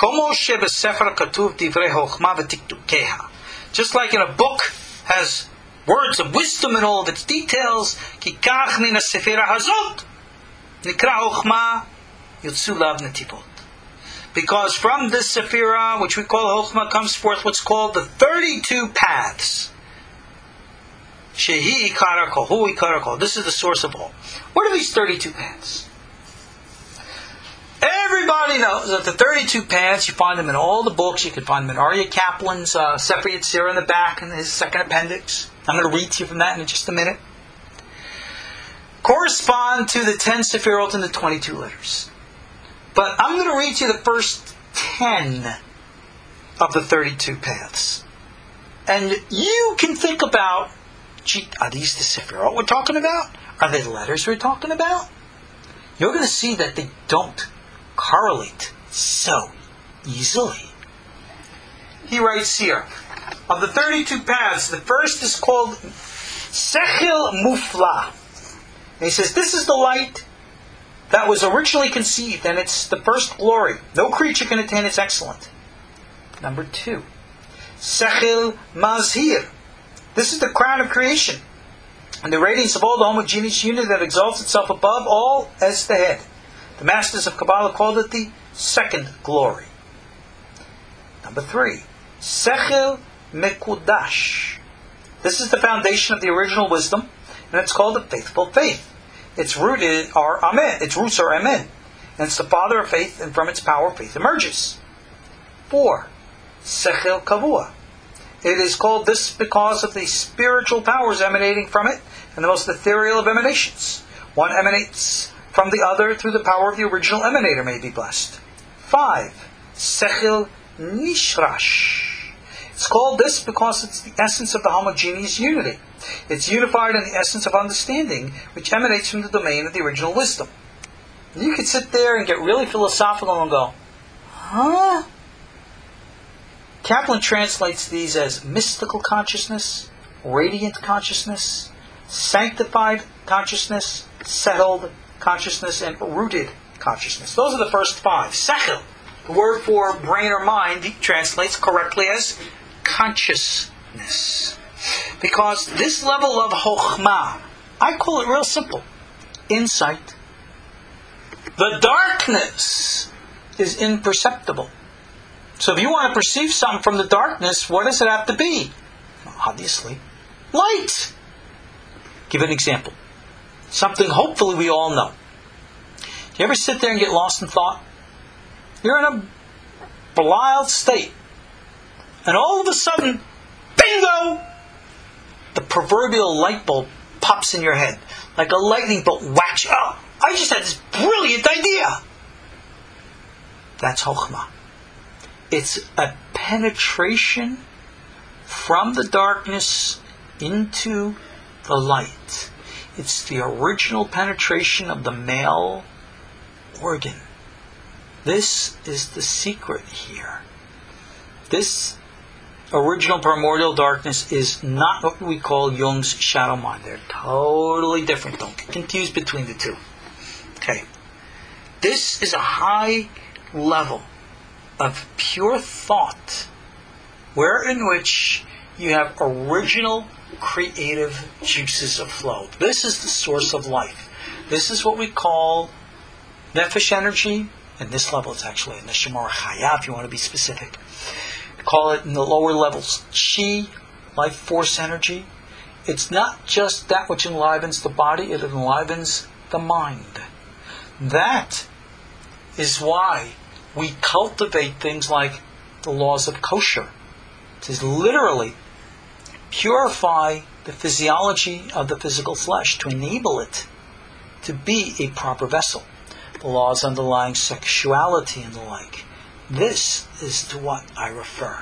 [SPEAKER 1] Just like in a book has words of wisdom in all of its details, because from this Sephirah, which we call Chokhmah, comes forth what's called the thirty-two paths. Shehi Ikar HaKol, Hu Ikar HaKol. This is the source of all. What are these thirty-two paths? Everybody knows that the thirty-two paths, you find them in all the books. You can find them in Aryeh Kaplan's uh, Sefer Yetzirah in the back in his second appendix. I'm going to read to you from that in just a minute. Correspond to the ten Sephirot and the twenty-two letters. But I'm going to read to you the first ten of the thirty-two paths. And you can think about, gee, are these the Sephirot we're talking about? Are they the letters we're talking about? You're going to see that they don't correlate so easily. He writes here, of the thirty-two paths, the first is called Sechel Mufla. And he says, this is the light that was originally conceived, and it's the first glory. No creature can attain its excellence. Number two, Sechel Mazhir. This is the crown of creation, and the radiance of all the homogeneous unit that exalts itself above all as the head. The masters of Kabbalah called it the second glory. Number three, Sechel Mekudash. This is the foundation of the original wisdom, and it's called the faithful faith. Its rooted are Amen. Its roots are Amen. And it's the father of faith, and from its power faith emerges. Four, Sechel Kavua. It is called this because of the spiritual powers emanating from it, and the most ethereal of emanations. One emanates from the other through the power of the original emanator, may be blessed. Five, Sechel Nishrash. It's called this because it's the essence of the homogeneous unity. It's unified in the essence of understanding, which emanates from the domain of the original wisdom. And you could sit there and get really philosophical and go, huh? Kaplan translates these as mystical consciousness, radiant consciousness, sanctified consciousness, settled consciousness, and rooted consciousness. Those are the first five. Sechel, the word for brain or mind, he translates correctly as consciousness. Because this level of Chokhmah, I call it real simple, insight. The darkness is imperceptible. So if you want to perceive something from the darkness, what does it have to be? Obviously, light. Give an example. Something hopefully we all know. Do you ever sit there and get lost in thought? You're in a belial state. And all of a sudden, bingo! The proverbial light bulb pops in your head. Like a lightning bolt whacks you. Oh, I just had this brilliant idea. That's Chokhmah. It's a penetration from the darkness into the light. It's the original penetration of the male organ. This is the secret here. This original primordial darkness is not what we call Jung's shadow mind. They're totally different. Don't get confused between the two. Okay. This is a high level of pure thought, where in which you have original creative juices of flow. This is the source of life. This is what we call nefesh energy. And this level is actually in the Shemar Chaya, if you want to be specific. Call it in the lower levels chi, life force energy. It's not just that which enlivens the body, it enlivens the mind. That is why we cultivate things like the laws of kosher. It is literally purify the physiology of the physical flesh to enable it to be a proper vessel. The laws underlying sexuality and the like. This is to what I refer.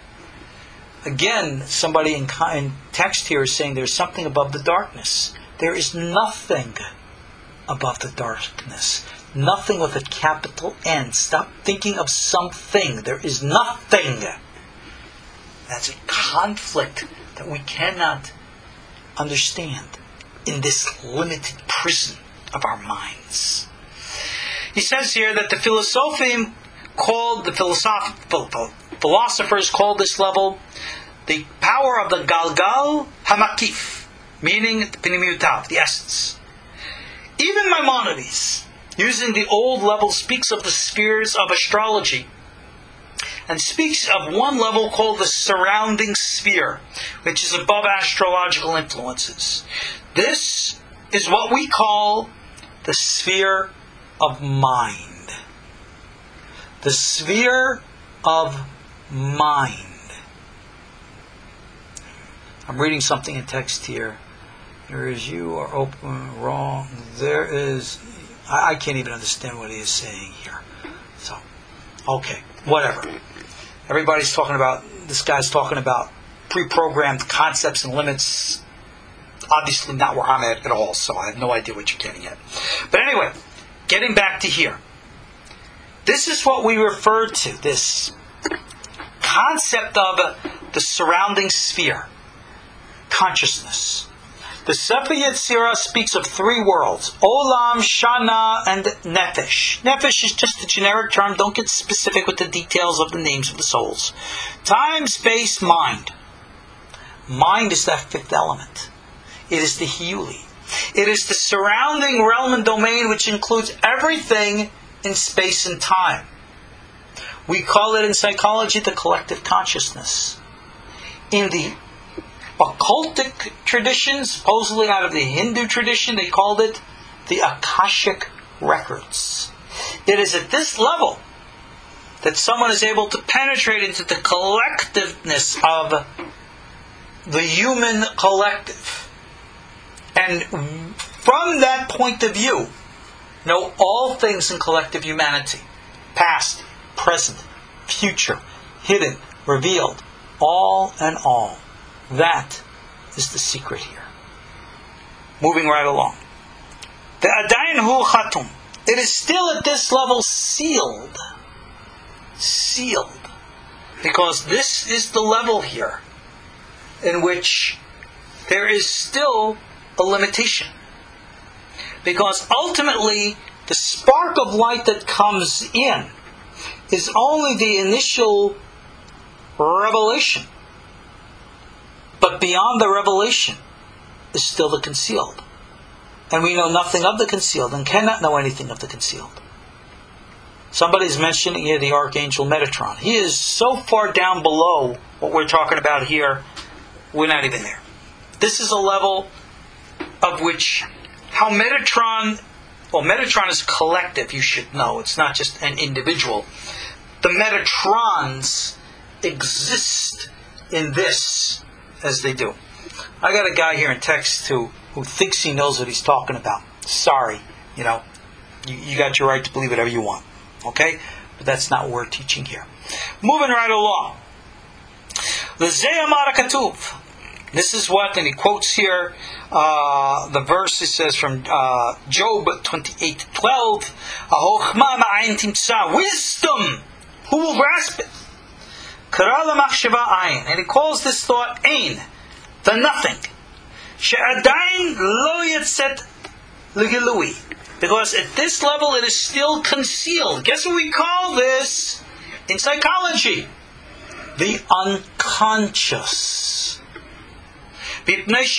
[SPEAKER 1] Again, somebody in, in text here is saying there's something above the darkness. There is nothing above the darkness. Nothing with a capital N. Stop thinking of something. There is nothing. That's a conflict that we cannot understand in this limited prison of our minds. He says here that the philosophim called, the philosoph- philosophers called this level the power of the Galgal Hamakif, meaning the Pinimiyutav, the essence. Even Maimonides, using the old level, speaks of the spheres of astrology and speaks of one level called the surrounding sphere, which is above astrological influences. This is what we call the sphere of mind. The sphere of mind. I'm reading something in text here. There is you are open, wrong. There is, I, I can't even understand what he is saying here. So, okay, whatever. Everybody's talking about, this guy's talking about pre-programmed concepts and limits. Obviously not where I'm at at all, so I have no idea what you're getting at. But anyway, getting back to here. This is what we refer to, this concept of the surrounding sphere, consciousness. The Sefer Yetzirah speaks of three worlds, Olam, Shana, and Nefesh. Nefesh is just a generic term, don't get specific with the details of the names of the souls. Time, space, mind. Mind is that fifth element. It is the Hiyuli. It is the surrounding realm and domain which includes everything in space and time. We call it in psychology the collective consciousness. In the occultic tradition, supposedly out of the Hindu tradition, they called it the Akashic records. It is at this level that someone is able to penetrate into the collectiveness of the human collective. And from that point of view, know all things in collective humanity. Past, present, future, hidden, revealed, all and all. That is the secret here. Moving right along. The Adayin Hu Chatum. It is still at this level sealed. Sealed. Because this is the level here in which there is still a limitation. Because ultimately, the spark of light that comes in is only the initial revelation. But beyond the revelation is still the concealed. And we know nothing of the concealed and cannot know anything of the concealed. Somebody's mentioning here the Archangel Metatron. He is so far down below what we're talking about here, we're not even there. This is a level of which, how Metatron, well, Metatron is collective, you should know. It's not just an individual. The Metatrons exist in this as they do. I got a guy here in text who, who thinks he knows what he's talking about. Sorry, you know, you, you got your right to believe whatever you want. Okay? But that's not what we're teaching here. Moving right along. L'zeh amar katuv. This is what, and he quotes here uh, the verse. It says from uh, Job twenty-eight twelve. Ahochma ma'ayin timtza. Wisdom. Who will grasp it? Kara lamachshava ayin. And he calls this thought ain, the nothing. She'adayin lo yetzet l'gilui. Because at this level it is still concealed. Guess what we call this in psychology? The unconscious. Because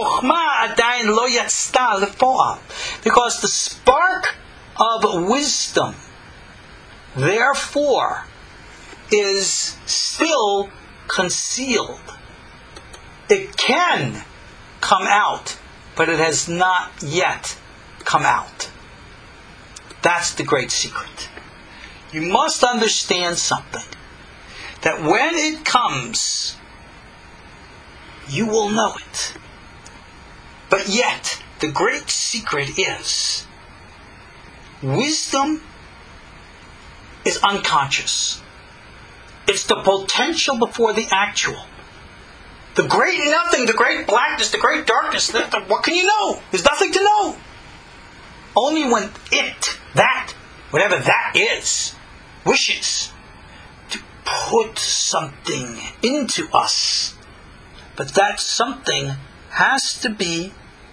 [SPEAKER 1] the spark of wisdom, therefore, is still concealed. It can come out, but it has not yet come out. That's the great secret. You must understand something. That when it comes, you will know it. But yet, the great secret is, wisdom is unconscious. It's the potential before the actual. The great nothing, the great blackness, the great darkness, the, the, what can you know? There's nothing to know. Only when it, that, whatever that is, wishes to put something into us. But that something has to be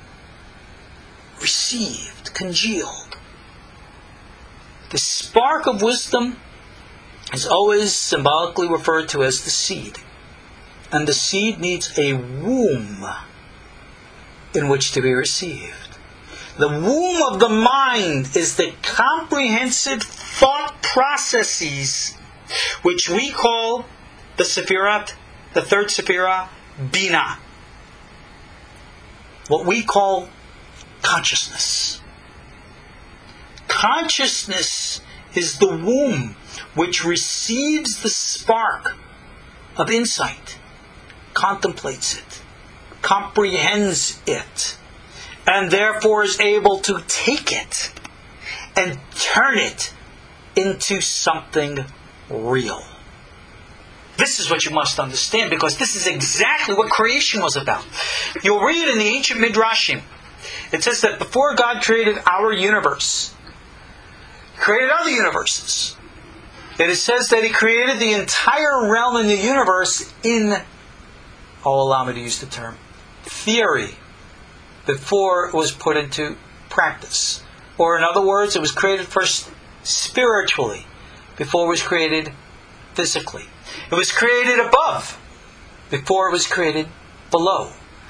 [SPEAKER 1] received, congealed. The spark of wisdom is always symbolically referred to as the seed. And the seed needs a womb in which to be received. The womb of the mind is the comprehensive thought processes which we call the Sephirat, the third Sephirah, Bina. What we call consciousness. Consciousness is the womb which receives the spark of insight, contemplates it, comprehends it, and therefore is able to take it and turn it into something real. This is what you must understand, because this is exactly what creation was about. You'll read in the ancient Midrashim, it says that before God created our universe, He created other universes. And it says that He created the entire realm in the universe in, oh, allow me to use the term, theory, before it was put into practice. Or in other words, it was created first spiritually, before it was created physically. It was created above, before it was created below.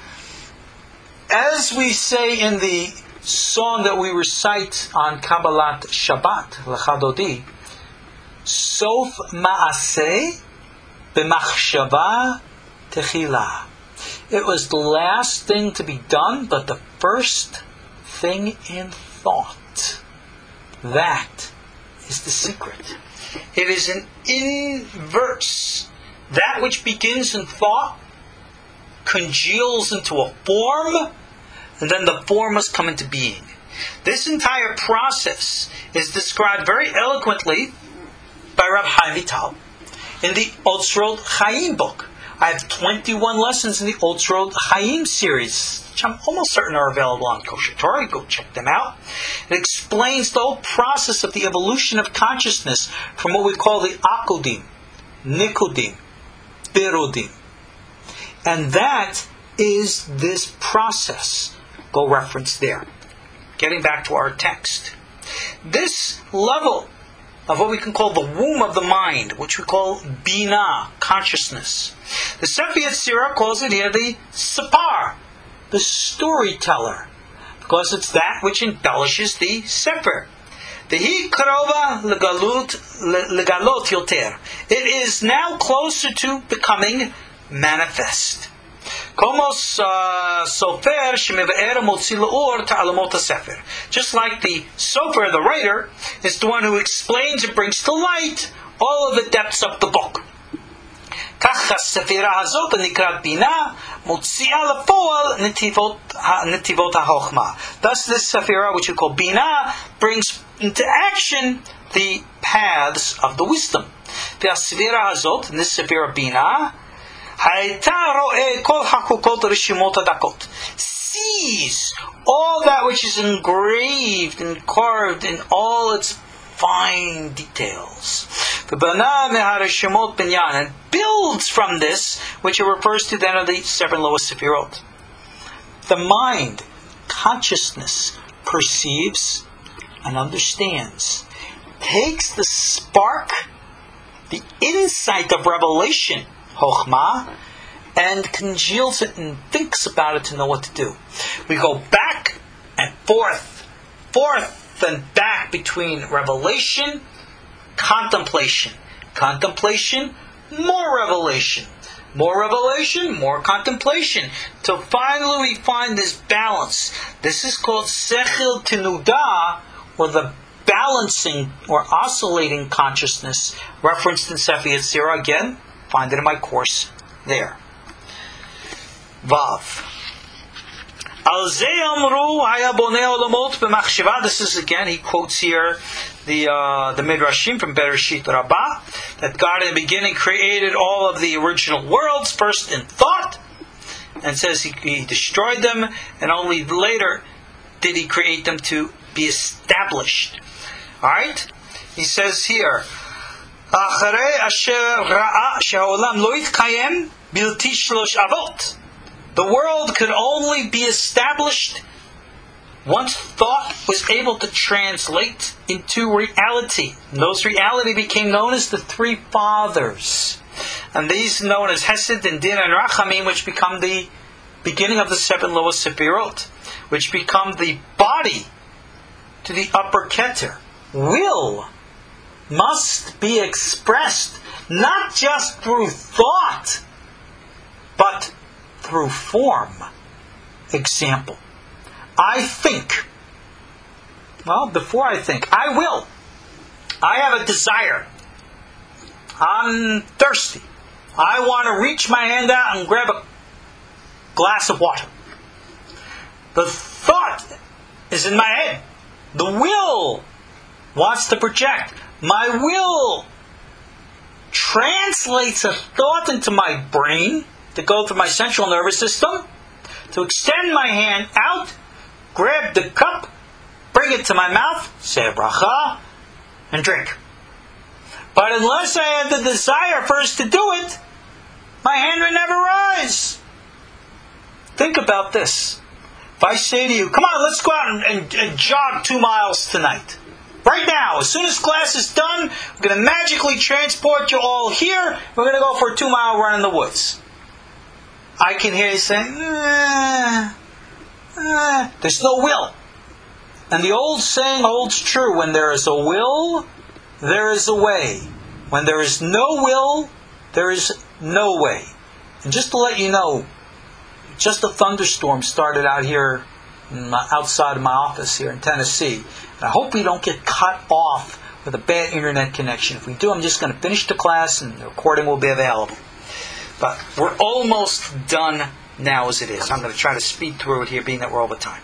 [SPEAKER 1] As we say in the song that we recite on Kabbalat Shabbat, L'chadodi, Sof ma'aseh b'machshava techila. It was the last thing to be done, but the first thing in thought. That is the secret. It is an inverse. That which begins in thought congeals into a form, and then the form must come into being. This entire process is described very eloquently by Rav Chaim Vital in the Otzrot Chaim book. I have twenty-one lessons in the Otzrot Chaim series, which I'm almost certain are available on Kosher Torah. Go check them out. It explains the whole process of the evolution of consciousness from what we call the Akudim, Nikudim, Birudim. And that is this process. Go reference there. Getting back to our text. This level of what we can call the womb of the mind, which we call Bina, consciousness. The Sefer Yetzirah calls it here the Separ, the storyteller, because it's that which embellishes the Sefer. The Hi Karova Legalot Yoter. It is now closer to becoming manifest. Komos sofer shemevaer motzi leor ta'alamot hasefer. Just like the sofer, the writer, is the one who explains and brings to light all of the depths of the book. Kach hasefira hazot nikrat bina motzia lepoal netivot netivot hachochma. Thus, this sefira, which we call bina, brings into action the paths of the wisdom. The sefira hazot, and this sefira bina, sees all that which is engraved and carved in all its fine details. And builds from this, which it refers to then of the seven lowest sefirot. The mind, consciousness, perceives and understands, takes the spark, the insight of revelation, Chokhmah, and congeals it and thinks about it to know what to do. We go back and forth, forth and back between revelation, contemplation. Contemplation, more revelation. More revelation, more contemplation. Till finally we find this balance. This is called Sechel Tenudah, or the balancing or oscillating consciousness, referenced in Sefer Yetzirah. Again, find it in my course there. Vav. This is again, he quotes here the uh, the Midrashim from Bereshit Rabbah, that God in the beginning created all of the original worlds, first in thought, and says he, he destroyed them, and only later did he create them to be established. Alright? He says here, the world could only be established once thought was able to translate into reality. And those reality became known as the three fathers. And these known as Hesed and Din and Rachamim, which become the beginning of the seven lowest Sefirot, which become the body to the upper Keter. Will must be expressed not just through thought, but through form. Example. I think. Well, before I think, I will. I have a desire. I'm thirsty. I want to reach my hand out and grab a glass of water. The thought is in my head. The will wants to project. My will translates a thought into my brain to go through my central nervous system, to extend my hand out, grab the cup, bring it to my mouth, say a bracha, and drink. But unless I have the desire first to do it, my hand will never rise. Think about this. If I say to you, come on, let's go out and, and, and jog two miles tonight. Right now, as soon as class is done, we're going to magically transport you all here. We're going to go for a two-mile run in the woods. I can hear you saying, eh, eh. There's no will. And the old saying holds true. When there is a will, there is a way. When there is no will, there is no way. And just to let you know, just a thunderstorm started out here in my, outside of my office here in Tennessee. And I hope we don't get cut off with a bad internet connection. If we do, I'm just going to finish the class and the recording will be available. But we're almost done now as it is. I'm going to try to speed through it here, being that we're over time.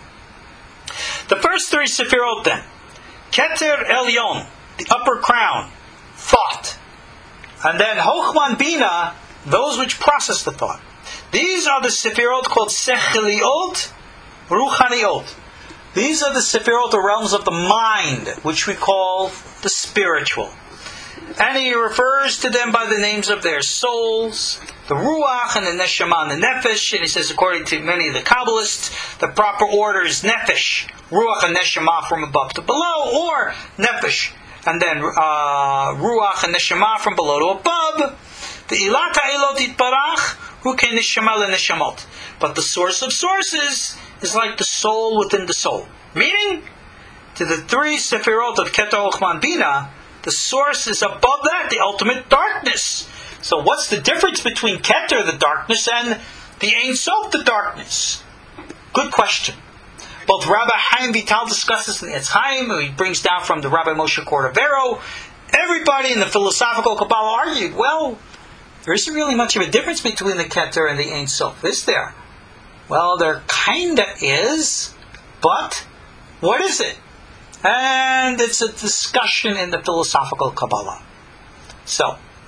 [SPEAKER 1] The first three Sefirot then. Keter Elyon, the upper crown, thought. And then Chokhmah Bina, those which process the thought. These are the Sefirot called Secheliot, Ruchaniot. These are the Sefirot, the realms of the mind, which we call the spiritual. And he refers to them by the names of their souls, the Ruach and the Neshama and the Nefesh. And he says, according to many of the Kabbalists, the proper order is Nefesh, Ruach and Neshama from above to below, or Nefesh, and then uh, Ruach and Neshama from below to above. The Ilat HaElot Yitbarach, Hu Ke Neshama LeNeshamot. But the source of sources is like the soul within the soul. Meaning, to the three Sefirot of Keter, Chokhmah, Bina, the source is above that, the ultimate darkness. So what's the difference between Keter, the darkness, and the Ein Sof, the darkness? Good question. Both Rabbi Chaim Vital discusses in the Etz Chaim, who he brings down from the Rabbi Moshe Cordovero. Everybody in the philosophical Kabbalah argued, well, there isn't really much of a difference between the Keter and the Ein Sof, is there? Well, there kinda is, but what is it? And it's a discussion in the philosophical Kabbalah. So,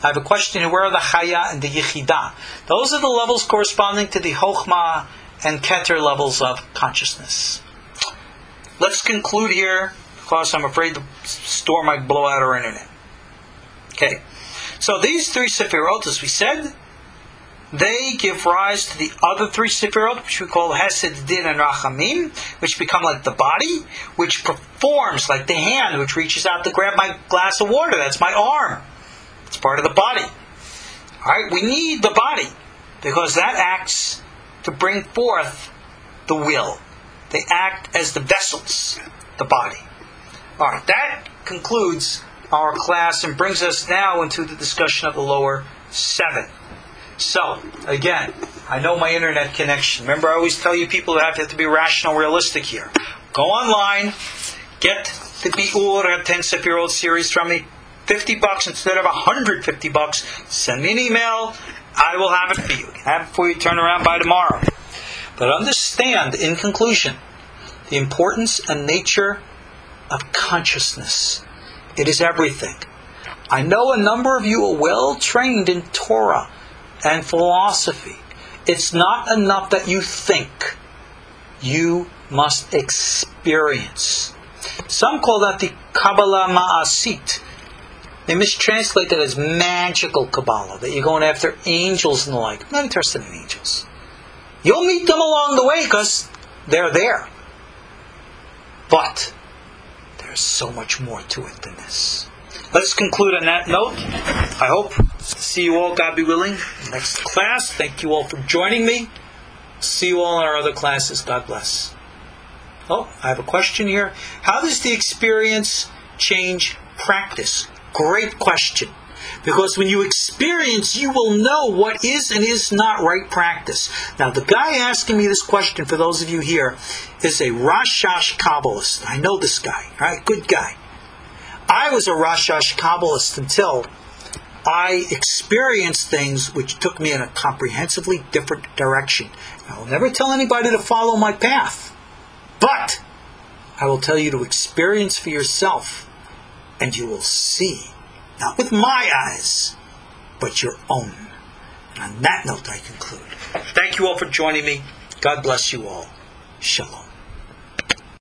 [SPEAKER 1] I have a question here. Where are the Chaya and the Yechidah? Those are the levels corresponding to the Chokhmah and Keter levels of consciousness. Let's conclude here, because I'm afraid the storm might blow out our internet. Okay. So these three Sefirot, as we said, they give rise to the other three Sefirot, which we call Hesed, Din, and Rachamim, which become like the body, which performs like the hand, which reaches out to grab my glass of water. That's my arm. It's part of the body. Alright, we need the body, because that acts to bring forth the will. They act as the vessels, the body. Alright, that concludes our class and brings us now into the discussion of the lower seven. So, again, I know my internet connection. Remember, I always tell you people have to, have to be rational, realistic here. Go online, get the Bi'ur at ten Sefirot series from me, fifty bucks instead of one hundred fifty bucks. Send me an email, I will have it for you. Have it for you, turn around by tomorrow. But understand, in conclusion, the importance and nature of consciousness. It is everything. I know a number of you are well trained in Torah and philosophy. It's not enough that you think. You must experience. Some call that the Kabbalah Ma'asit. They mistranslate it as magical Kabbalah, that you're going after angels and the like. I'm not interested in angels. You'll meet them along the way because they're there. But there's so much more to it than this. Let's conclude on that note. I hope to see you all, God be willing, next class. Thank you all for joining me. See you all in our other classes. God bless. Oh, I have a question here. How does the experience change practice? Great question. Because when you experience, you will know what is and is not right practice. Now, the guy asking me this question, for those of you here, is a Rashash Kabbalist. I know this guy. All right, good guy. I was a Rashash Kabbalist until I experienced things which took me in a comprehensively different direction. I will never tell anybody to follow my path. But I will tell you to experience for yourself, and you will see. Not with my eyes, but your own. And on that note, I conclude. Thank you all for joining me. God bless you all. Shalom.